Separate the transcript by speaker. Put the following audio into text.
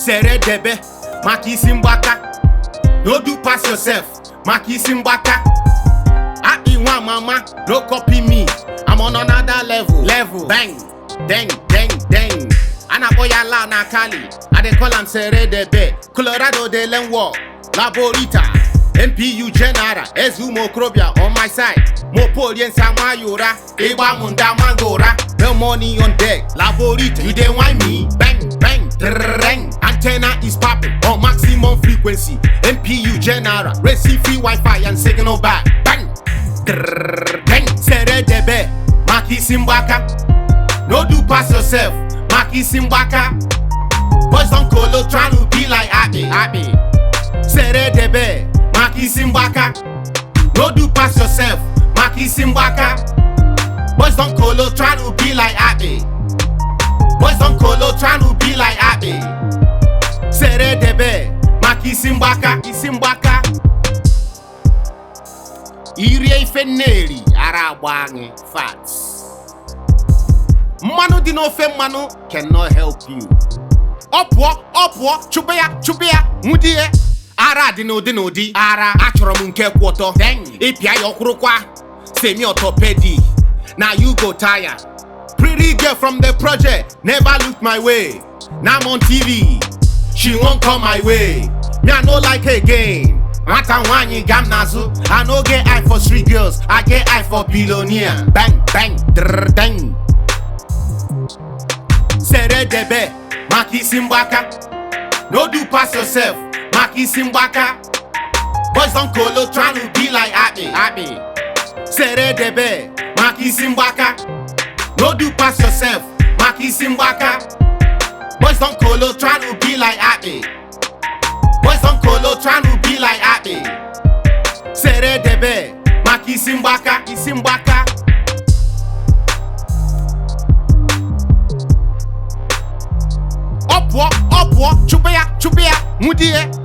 Speaker 1: Sere debe, maki simbaka. No do pass yourself, maki simbaka. I be one mama, no copy me. I'm on another level. Bang, dang. Anaboya la na Cali. I dey call am Sere debe. Colorado de Lenwo, Laborita. MPU Genara, Ezumo Krobia on my side. Mopolian Samayura, Eba Munda Mangora. The money on deck, Laborita, you dey whine me. Bang, drrrrang. Antenna is popping on maximum frequency. MPU Genara, receive free Wi-Fi and signal back. Bang, drrrrang. Sere debe, maki simbaka. No do pass yourself, maki simbaka. Boys don't colo tryna be like Abby. Sere debe, maki simbaka. No do pass yourself, maki simbaka. Boys don't colo tryna be like Abby. Boys don't colo tryna be like Abby. Sere debe, maki simbaka. Irie ifeneri arabangi fats. Manu di no fe manu cannot help you. Opwo, chubea, mudie. Ara dino di. Ara achoro munke kwoto. Epia yokurukwa. Semi orthopedic. Now you go tire. Pretty girl from the project never looked my way. Now I'm on TV. She won't come my way. Me I no like her again. Matanwanyi gamnazu. I no get eye for street girls. I get eye for billionaire. Bang, drrrrang. Sere debe, maki simbaka. No do pass yourself, maki simbaka. Boys don't colo tryna be like Abby. Sere debe, maki simbaka. No do pass yourself, maki simbaka. Boys don't colo tryna be like Abby. Boys don't colo tryna be like Abby. Sere debe, maki simbaka. Opwo, chubea, mudie.